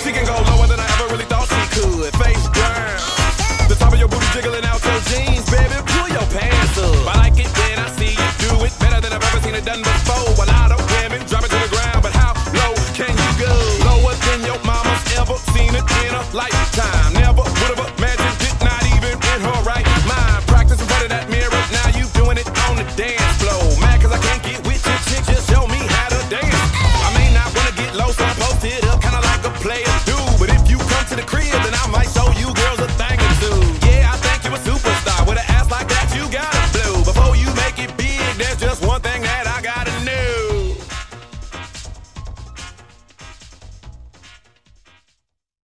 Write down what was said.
She can go lower than I ever really thought she could. Face down, the top of your booty jiggling out your jeans, baby. Pull your pants up. I like it when I see you do it better than I've ever seen it done before.